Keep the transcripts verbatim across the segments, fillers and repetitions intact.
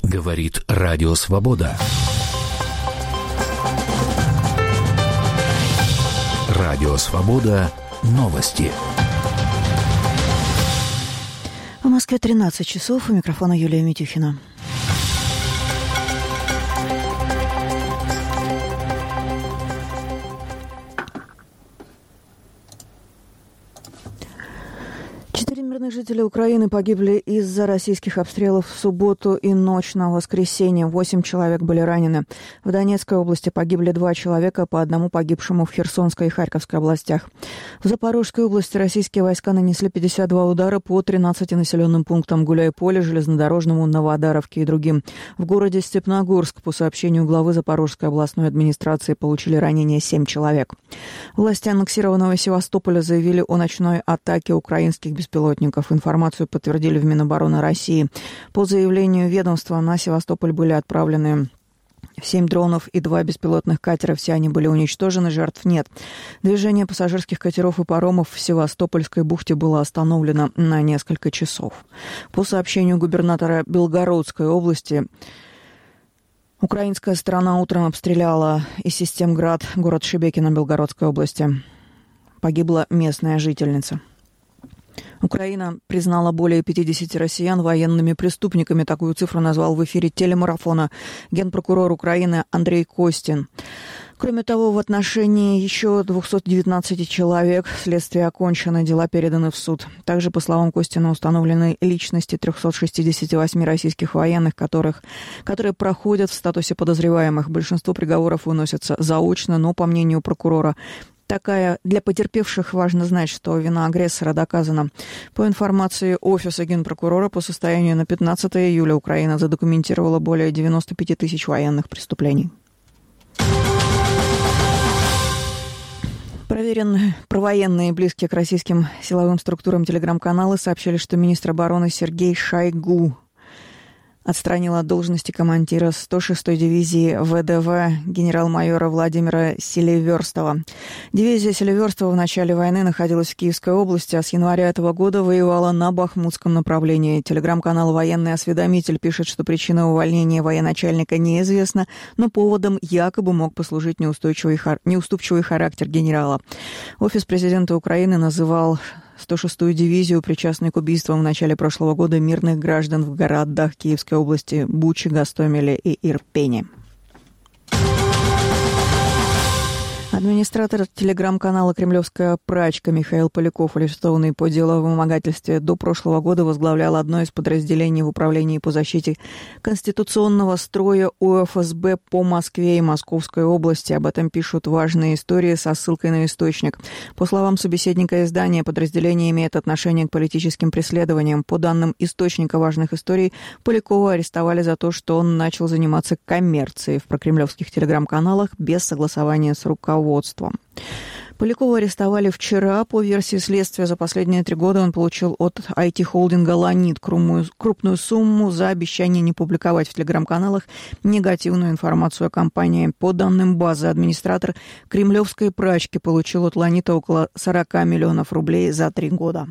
Говорит Радио Свобода. Радио Свобода. Новости. В Москве тринадцать часов. У микрофона Юлия Митюхина. Четыре мирных жителя Украины погибли из-за российских обстрелов в субботу и ночь на воскресенье. Восемь человек были ранены. В Донецкой области погибли два человека, по одному погибшему в Херсонской и Харьковской областях. В Запорожской области российские войска нанесли пятьдесят два удара по тринадцати населенным пунктам: Гуляйполе, Железнодорожному, Новоодаровке и другим. В городе Степногорск, по сообщению главы Запорожской областной администрации, получили ранения семь человек. Власти аннексированного Севастополя заявили о ночной атаке украинских беспилотников. Информацию подтвердили в Минобороны России. По заявлению ведомства, на Севастополь были отправлены семь дронов и два беспилотных катера. Все они были уничтожены, жертв нет. Движение пассажирских катеров и паромов в Севастопольской бухте было остановлено на несколько часов. По сообщению губернатора Белгородской области, украинская сторона утром обстреляла из систем «Град» город Шебекино Белгородской области. Погибла местная жительница. Украина признала более пятидесяти россиян военными преступниками. Такую цифру назвал в эфире телемарафона генпрокурор Украины Андрей Костин. Кроме того, в отношении еще двухсот девятнадцати человек следствие окончено, дела переданы в суд. Также, по словам Костина, установлены личности трехсот шестидесяти восьми российских военных, которых, которые проходят в статусе подозреваемых. Большинство приговоров выносятся заочно, но, по мнению прокурора, Такая для потерпевших важно знать, что вина агрессора доказана. По информации Офиса Генпрокурора, по состоянию на пятнадцатое июля Украина задокументировала более девяноста пяти тысяч военных преступлений. Проверенные провоенные, близкие к российским силовым структурам телеграм-каналы сообщили, что министр обороны Сергей Шойгу отстранил от должности командира сто шестой дивизии ВДВ генерал-майора Владимира Селиверстова. Дивизия Селиверстова в начале войны находилась в Киевской области, а с января этого года воевала на Бахмутском направлении. Телеграм-канал «Военный осведомитель» пишет, что причина увольнения военачальника неизвестна, но поводом якобы мог послужить неустойчивый, неуступчивый характер генерала. Офис президента Украины называл сто шестую дивизию, причастной к убийствам в начале прошлого года мирных граждан в городах Киевской области Бучи, Гостомеле и Ирпене. Администратор телеграм-канала «Кремлевская прачка» Михаил Поляков, арестованный по делу о вымогательстве, до прошлого года возглавлял одно из подразделений в управлении по защите конституционного строя УФСБ по Москве и Московской области. Об этом пишут «Важные истории» со ссылкой на источник. По словам собеседника издания, подразделение имеет отношение к политическим преследованиям. По данным источника «Важных историй», Полякова арестовали за то, что он начал заниматься коммерцией в прокремлевских телеграм-каналах без согласования с руководством. Полякова арестовали вчера. По версии следствия, за последние три года он получил от ай ти-холдинга «Ланит» крупную сумму за обещание не публиковать в телеграм-каналах негативную информацию о компании. По данным базы, администратор «Кремлевской прачки» получил от «Ланита» около сорока миллионов рублей за три года.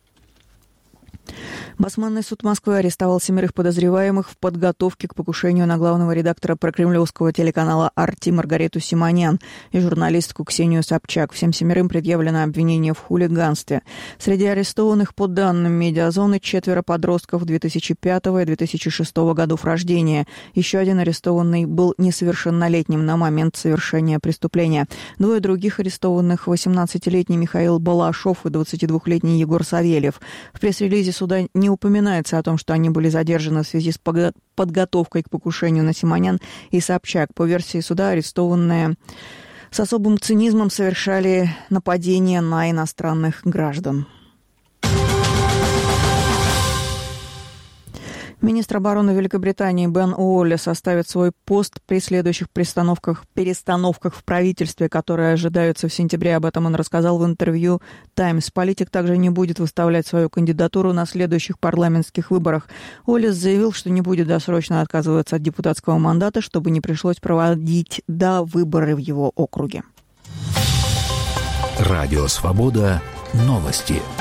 Басманный суд Москвы арестовал семерых подозреваемых в подготовке к покушению на главного редактора прокремлевского телеканала «Арти» Маргариту Симонян и журналистку Ксению Собчак. Всем семерым предъявлено обвинение в хулиганстве. Среди арестованных, по данным «Медиазоны», четверо подростков две тысячи пятого и две тысячи шестого годов рождения. Еще один арестованный был несовершеннолетним на момент совершения преступления. Двое других арестованных — восемнадцатилетний Михаил Балашов и двадцатидвухлетний Егор Савельев. В пресс-релизе суда не упоминается о том, что они были задержаны в связи с подготовкой к покушению на Симонян и Собчак. По версии суда, арестованные с особым цинизмом совершали нападения на иностранных граждан. Министр обороны Великобритании Бен Уоллес оставит свой пост при следующих перестановках, перестановках в правительстве, которые ожидаются в сентябре. Об этом он рассказал в интервью «Таймс». Политик также не будет выставлять свою кандидатуру на следующих парламентских выборах. Уоллес заявил, что не будет досрочно отказываться от депутатского мандата, чтобы не пришлось проводить до выборы в его округе. Радио «Свобода». Новости.